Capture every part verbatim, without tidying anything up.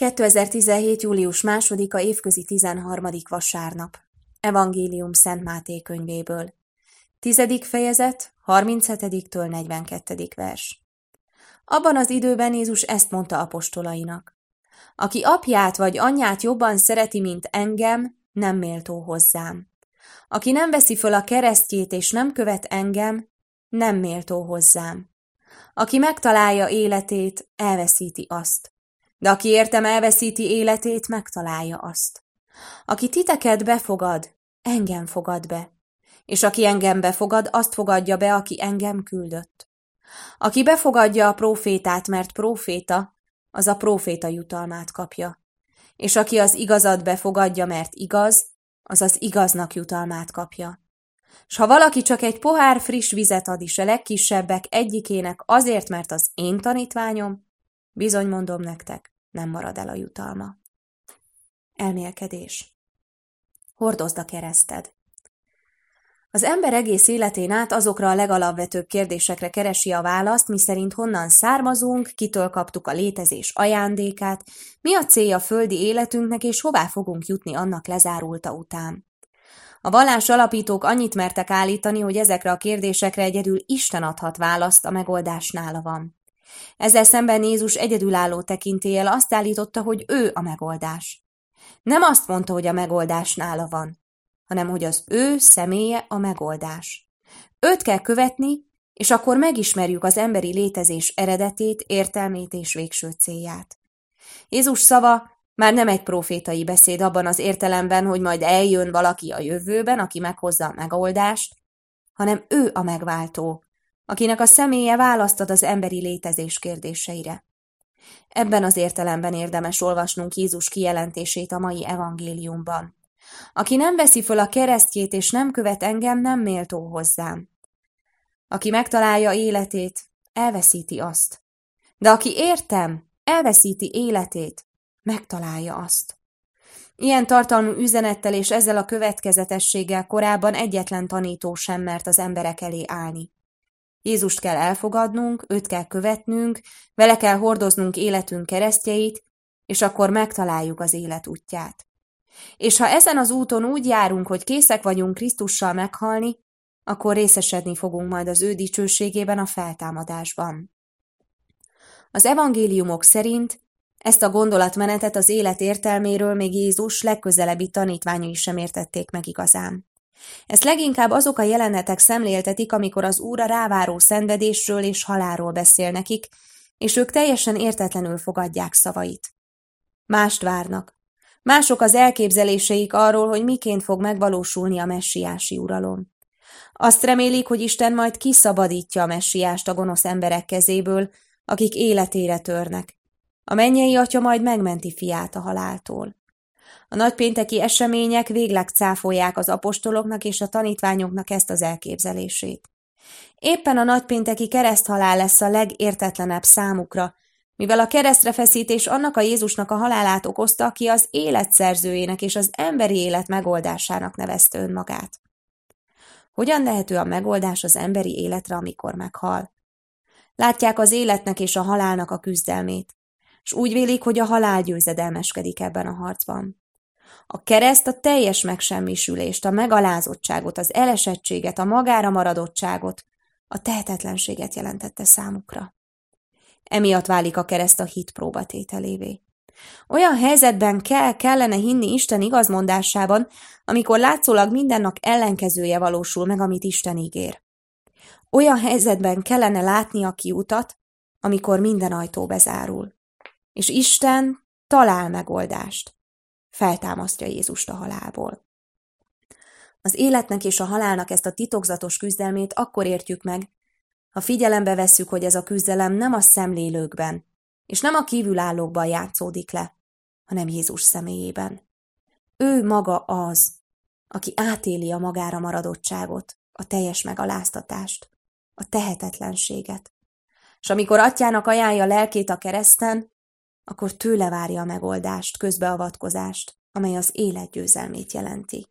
kétezer-tizenhét. július másodika évközi tizenharmadik vasárnap. Evangélium Szent Máté könyvéből. Tizedik fejezet, harminchetodiktől negyvenkettedik vers. Abban az időben Jézus ezt mondta apostolainak. Aki apját vagy anyját jobban szereti, mint engem, nem méltó hozzám. Aki nem veszi föl a keresztjét és nem követ engem, nem méltó hozzám. Aki megtalálja életét, elveszíti azt. De aki értem elveszíti életét, megtalálja azt. Aki titeket befogad, engem fogad be. És aki engem befogad, azt fogadja be, aki engem küldött. Aki befogadja a prófétát, mert próféta, az a próféta jutalmát kapja. És aki az igazat befogadja, mert igaz, az az igaznak jutalmát kapja. S ha valaki csak egy pohár friss vizet ad is a legkisebbek egyikének azért, mert az én tanítványom, bizony mondom nektek, nem marad el a jutalma. Elmélkedés. Hordozd a kereszted. Az ember egész életén át azokra a legalapvetőbb kérdésekre keresi a választ, miszerint honnan származunk, kitől kaptuk a létezés ajándékát, mi a célja földi életünknek, és hová fogunk jutni annak lezárulta után. A vallás alapítók annyit mertek állítani, hogy ezekre a kérdésekre egyedül Isten adhat választ, a megoldás nála van. Ezzel szemben Jézus egyedülálló tekintéllyel azt állította, hogy ő a megoldás. Nem azt mondta, hogy a megoldás nála van, hanem hogy az ő személye a megoldás. Őt kell követni, és akkor megismerjük az emberi létezés eredetét, értelmét és végső célját. Jézus szava már nem egy prófétai beszéd abban az értelemben, hogy majd eljön valaki a jövőben, aki meghozza a megoldást, hanem ő a megváltó, akinek a személye választ ad az emberi létezés kérdéseire. Ebben az értelemben érdemes olvasnunk Jézus kijelentését a mai evangéliumban. Aki nem veszi föl a keresztjét és nem követ engem, nem méltó hozzám. Aki megtalálja életét, elveszíti azt. De aki értem, elveszíti életét, megtalálja azt. Ilyen tartalmú üzenettel és ezzel a következetességgel korábban egyetlen tanító sem mert az emberek elé állni. Jézust kell elfogadnunk, őt kell követnünk, vele kell hordoznunk életünk keresztjeit, és akkor megtaláljuk az élet útját. És ha ezen az úton úgy járunk, hogy készek vagyunk Krisztussal meghalni, akkor részesedni fogunk majd az ő dicsőségében a feltámadásban. Az evangéliumok szerint ezt a gondolatmenetet az élet értelméről még Jézus legközelebbi tanítványai sem értették meg igazán. Ezt leginkább azok a jelenetek szemléltetik, amikor az Úr a ráváró szenvedésről és halálról beszél nekik, és ők teljesen értetlenül fogadják szavait. Mást várnak. Mások az elképzeléseik arról, hogy miként fog megvalósulni a messiási uralom. Azt remélik, hogy Isten majd kiszabadítja a messiást a gonosz emberek kezéből, akik életére törnek. A mennyei Atya majd megmenti fiát a haláltól. A nagypénteki események végleg cáfolják az apostoloknak és a tanítványoknak ezt az elképzelését. Éppen a nagypénteki kereszthalál lesz a legértetlenebb számukra, mivel a keresztrefeszítés annak a Jézusnak a halálát okozta, aki az élet szerzőjének és az emberi élet megoldásának nevezte önmagát. Hogyan lehető a megoldás az emberi életre, amikor meghal? Látják az életnek és a halálnak a küzdelmét, és úgy vélik, hogy a halál győzedelmeskedik ebben a harcban. A kereszt a teljes megsemmisülést, a megalázottságot, az elesettséget, a magára maradottságot, a tehetetlenséget jelentette számukra. Emiatt válik a kereszt a hit próbatételévé. Olyan helyzetben kell, kellene hinni Isten igazmondásában, amikor látszólag mindennak ellenkezője valósul meg, amit Isten ígér. Olyan helyzetben kellene látni a kiutat, amikor minden ajtó bezárul. És Isten talál megoldást. Feltámasztja Jézust a halálból. Az életnek és a halálnak ezt a titokzatos küzdelmét akkor értjük meg, ha figyelembe vesszük, hogy ez a küzdelem nem a szemlélőkben, és nem a kívülállókban játszódik le, hanem Jézus személyében. Ő maga az, aki átéli a magára maradottságot, a teljes megaláztatást, a tehetetlenséget. És amikor atyának ajánlja lelkét a kereszten, akkor tőle várja a megoldást, közbeavatkozást, amely az élet győzelmét jelenti.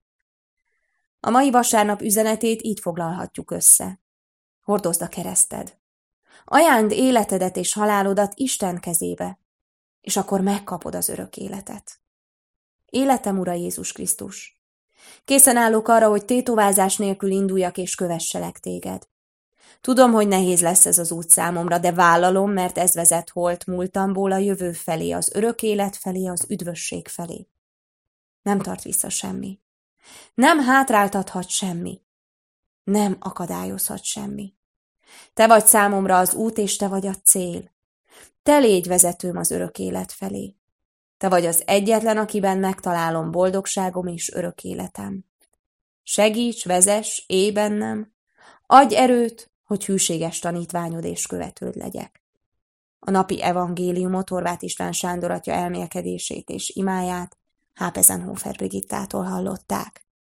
A mai vasárnap üzenetét így foglalhatjuk össze. Hordozd a kereszted. Ajánd életedet és halálodat Isten kezébe. és akkor megkapod az örök életet. Életem Ura Jézus Krisztus! Készen állok arra, hogy tétovázás nélkül induljak és kövesselek téged. Tudom, hogy nehéz lesz ez az út számomra, de vállalom, mert ez vezet holt múltamból a jövő felé, az örök élet felé, az üdvösség felé. Nem tart vissza semmi. Nem hátráltathat semmi. Nem akadályozhat semmi. Te vagy számomra az út, és te vagy a cél. Te légy vezetőm az örök élet felé. Te vagy az egyetlen, akiben megtalálom boldogságom és örök életem. Segíts, vezess, élj bennem, adj erőt, hogy hűséges tanítványod és követőd legyek. A napi evangéliumot Horváth István Sándor atya elmélkedését és imáját Hápezenhofer Brigittától hallották.